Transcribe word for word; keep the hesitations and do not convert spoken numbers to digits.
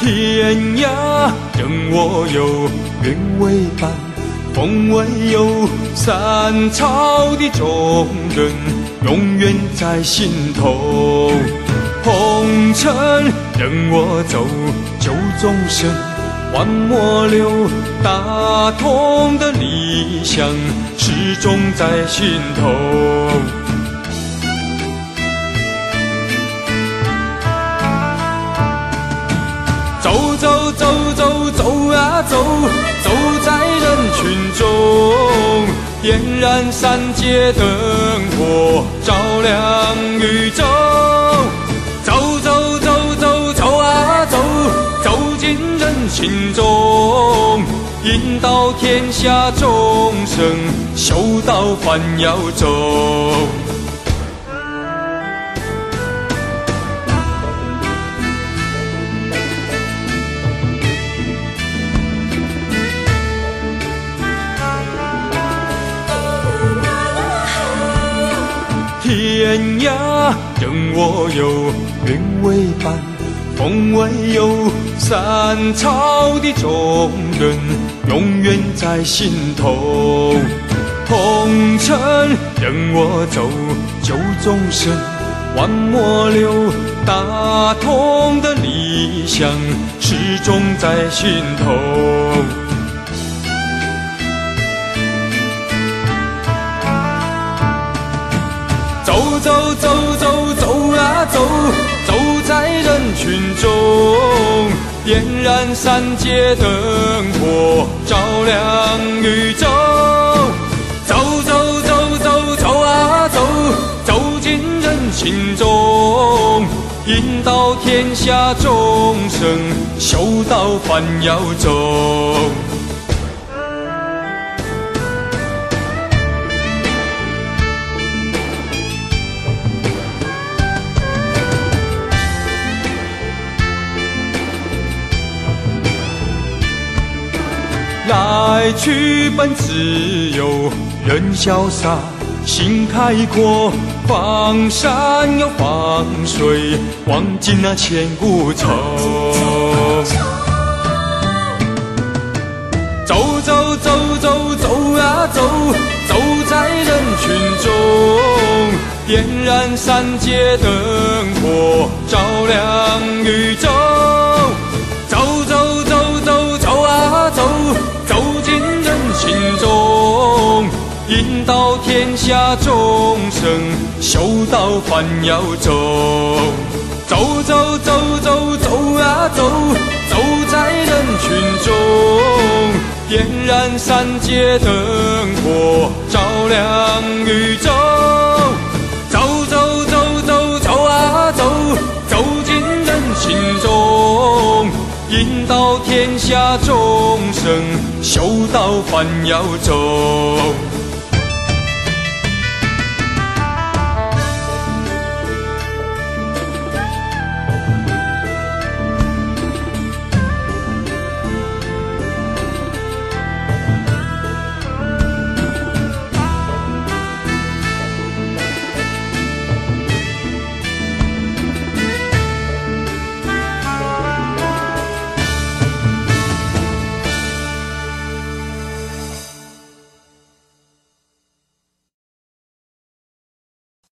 天涯任我有，愿为伴，风为友，三朝的中人永远在心头。红尘任我走，救众生万莫留，大同的理想始终在心头。走走走走走啊走，走在人群中，点燃三界灯火，照亮宇宙。走走走走走啊走，走进人心中，引导天下众生修道凡要走。天涯任我有，愿为伴，风为友，三朝的中人永远在心头。红尘任我走，救众生万莫留，大同的理想始终在心头。走走走走走啊走，走在人群中，点燃三界灯火，照亮宇宙。走走走走走啊走，走进人心中，引导天下众生修道凡要走。来去本自由，人潇洒，心开阔，放山又放水，忘尽那千古愁。走走走走走啊走，走在人群中，点燃三界灯火，照亮宇宙。走走走走走啊走，走进人心中，引导天下众生修道凡要走。走走走走走啊走，走在人群中，点燃三界灯火，照亮宇宙。走走走走走啊走，走进人心中，引导天下众生修道凡要走。